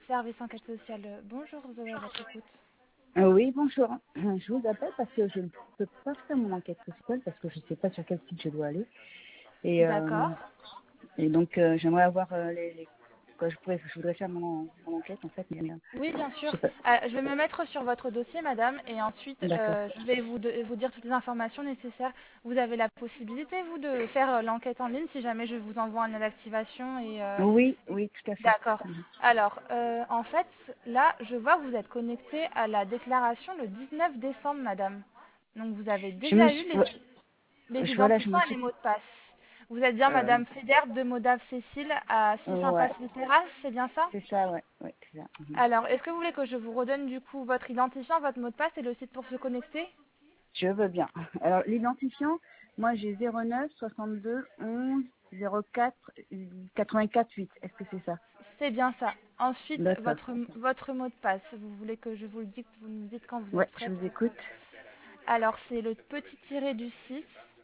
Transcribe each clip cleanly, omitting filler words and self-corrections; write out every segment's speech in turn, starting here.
service enquête sociale. Bonjour Zoé, à votre écoute. Oui, bonjour. Je vous appelle parce que je ne peux pas faire mon enquête sociale parce que je ne sais pas sur quel site je dois aller. Et, euh, D'accord. et donc, j'aimerais avoir je voudrais faire mon enquête en fait. Mais, Oui, bien je sûr. sais pas. Je vais me mettre sur votre dossier, madame, et ensuite D'accord. je vais vous dire toutes les informations nécessaires. Vous avez la possibilité, vous, de faire l'enquête en ligne si jamais je vous envoie un lien d'activation Oui, oui, tout à fait. D'accord. Mhm. Alors, en fait, là, je vois que vous êtes connecté à la déclaration le 19 décembre, madame. Donc, vous avez Je me déjà eu suis, les voilà, je me identifiants et les suis, mots de passe. Vous êtes bien euh, madame Fédère de Modave Cécile à 6 ouais, Impasse Littéras, c'est bien ça? c'est ça, ouais, ouais, c'est ça. Mhm. Alors, est-ce que vous voulez que je vous redonne du coup votre identifiant, votre mot de passe et le site pour se connecter? Je veux bien. Alors, l'identifiant, moi j'ai 09 62 11 04 84 8. Est-ce que c'est ça? C'est bien ça. Ensuite, D'accord. votre mot de passe. Vous voulez que je vous le dise, vous nous dites quand vous Ouais, êtes je prête. vous écoute. Alors, c'est le petit tiré du 6,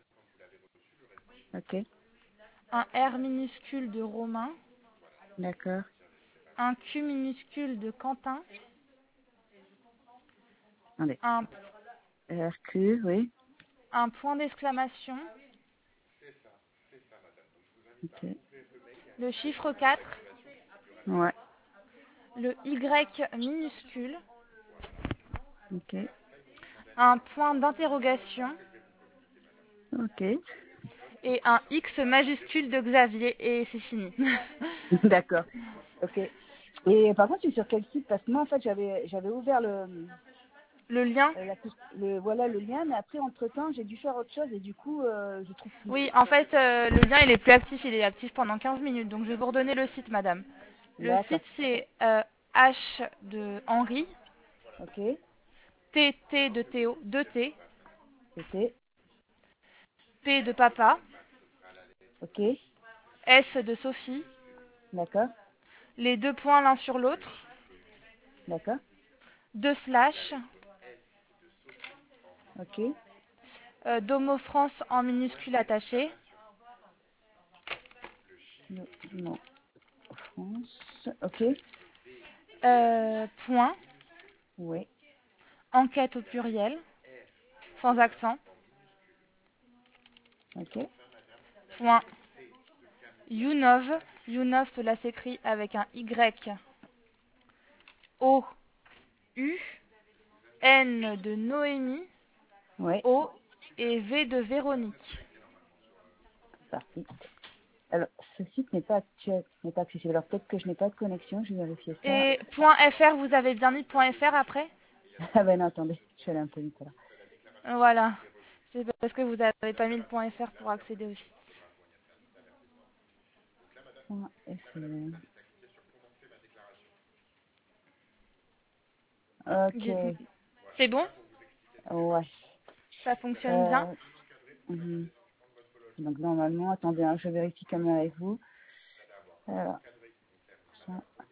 Ok, un R minuscule de Romain, d'accord. un Q minuscule de Quentin, Attendez. un, RQ, oui. un point d'exclamation, Ok. le chiffre 4, Ouais. le Y minuscule, Ok. un point d'interrogation Ok. et un X majuscule de Xavier et c'est fini. D'accord. Ok. Et par contre, c'est sur quel site? Parce que moi, en fait, j'avais ouvert Le lien. voilà le lien, mais après, entre-temps, j'ai dû faire autre chose et du coup, je trouve plus. Oui, en fait, le lien il est plus actif, il est actif pendant 15 minutes. Donc je vais vous redonner le site, madame. Le D'accord. site c'est H de Henri, Ok. T de Théo, 2 T, C'était. P de papa, Ok. S de Sophie, D'accord. les deux points l'un sur l'autre, D'accord. deux slash, Ok. Domo France en minuscule attaché, Non, non. France. Ok. point, Oui. enquête au pluriel, sans accent, Ok. point, Younov, Younov cela s'écrit avec un Y, O, U, N de Noémie, Oui. O et V de Véronique. Parti. Alors, ce site n'est pas actuel, n'est pas accessible. Alors, peut-être que je n'ai pas de connexion. Je vais vérifier ça. Et .fr, vous avez bien mis .fr après? Ah ben non, attendez. Je suis allée un peu vite alors. Voilà. C'est parce que vous n'avez pas mis le .fr pour accéder au site. FR. Ok. C'est bon? Ouais. Ça fonctionne bien? Euh, mhm. Donc normalement, attendez, hein, je vérifie quand même avec vous. Alors, ça,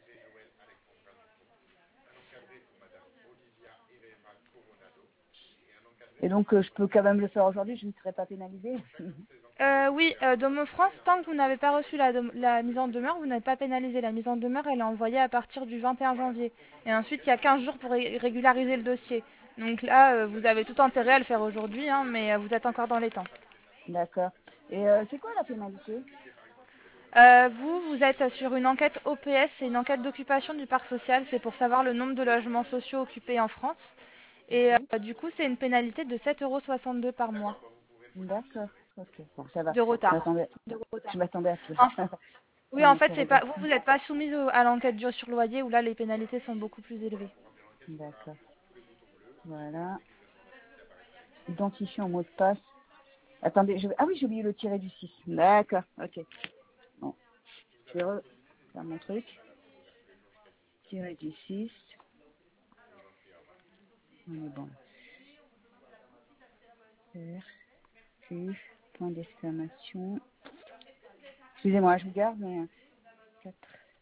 et donc je peux quand même le faire aujourd'hui, je ne serai pas pénalisée. Oui, Domo France, tant que vous n'avez pas reçu la mise en demeure, vous n'êtes pas pénalisé. La mise en demeure, elle est envoyée à partir du 21 janvier. Et ensuite, il y a 15 jours pour régulariser le dossier. Donc là, vous avez tout intérêt à le faire aujourd'hui, hein, mais vous êtes encore dans les temps. D'accord. Et c'est quoi la pénalité? Vous êtes sur une enquête OPS, c'est une enquête d'occupation du parc social. C'est pour savoir le nombre de logements sociaux occupés en France. Et Ok. du coup, c'est une pénalité de 7,62 € par mois D'accord. Ok. Bon, ça va. de retard. Je m'attendais à pire. En- Oui, En en fait, c'est pas, interrogation. vous n'êtes pas soumise à l'enquête dure sur loyer où là, les pénalités sont beaucoup plus élevées. D'accord. Voilà. Identifiant mot de passe. Attendez, ah oui, j'ai oublié le tiret du 6. D'accord. Ok. Bon. Je vais refaire mon truc. Tiret du 6. On est bon. R, Q, point d'exclamation. Excusez-moi, je vous garde, mais 4,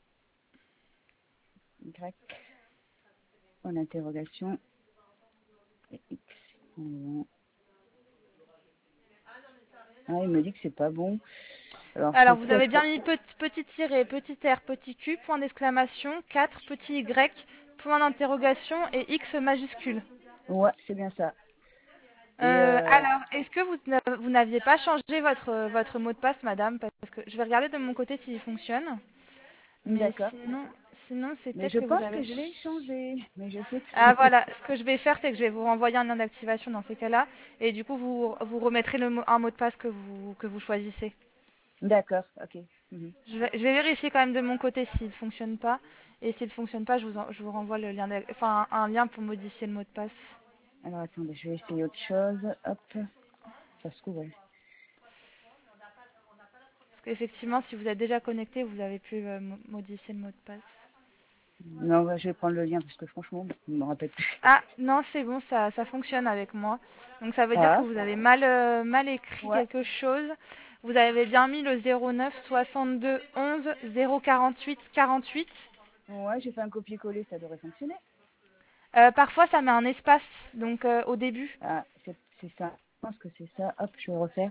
Y, point d'interrogation, et X. On est bon. Ah, il me dit que c'est pas bon. Alors, Alors, c'est vous quoi avez bien trop? mis petit tiret, petit R, petit Q, point d'exclamation, 4, petit Y, point d'interrogation et X majuscule. Ouais, c'est bien ça. Et Alors, est-ce que vous n'aviez pas changé votre mot de passe, madame? Parce que je vais regarder de mon côté s'il fonctionne. Mais d'accord. sinon c'est Mais peut-être je que vous pense avez... que je l'ai changé, mais je sais Ah plus. voilà, ce que je vais faire, c'est que je vais vous renvoyer un lien d'activation dans ces cas-là. Et du coup, vous remettrez un mot de passe que vous choisissez. D'accord, ok. Mhm. Je vais vérifier quand même de mon côté s'il ne fonctionne pas. Et s'il ne fonctionne pas, je vous renvoie le lien, enfin, un lien pour modifier le mot de passe. Alors attendez, je vais essayer autre chose. Hop, ça se trouve. Ouais. Parce qu'effectivement, si vous êtes déjà connecté, vous avez pu modifier le mot de passe. Non, ouais, je vais prendre le lien parce que franchement, je ne me rappelle plus. Ah, non, c'est bon, ça fonctionne avec moi. Donc ça veut dire que Ah, vous avez mal écrit ouais. quelque chose. Vous avez bien mis le 09 62 11 048 48. Ouais, j'ai fait un copier-coller, ça devrait fonctionner. Parfois, ça met un espace, donc au début. Ah, c'est ça. Je pense que c'est ça. Hop, je vais refaire.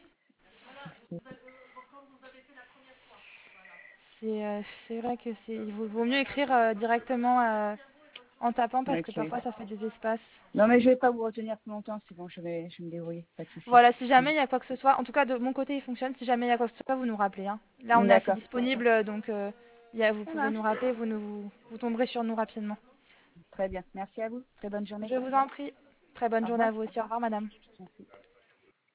C'est vrai que il vaut mieux écrire directement en tapant parce que Ok. parfois ça fait des espaces. Non, mais je vais pas vous retenir plus longtemps, c'est bon, je vais me débrouiller, pas de souci. Voilà, si jamais il y a quoi que ce soit, en tout cas de mon côté il fonctionne, si jamais il y a quoi que ce soit, vous nous rappelez, hein. Là on est assez D'accord, disponible, donc vous ça pouvez nous marche. rappeler, vous tomberez sur nous rapidement. Très bien. Merci à vous. Très bonne journée. Je vous en prie. Très bonne Au journée à revoir. vous aussi. Au revoir, madame. Merci.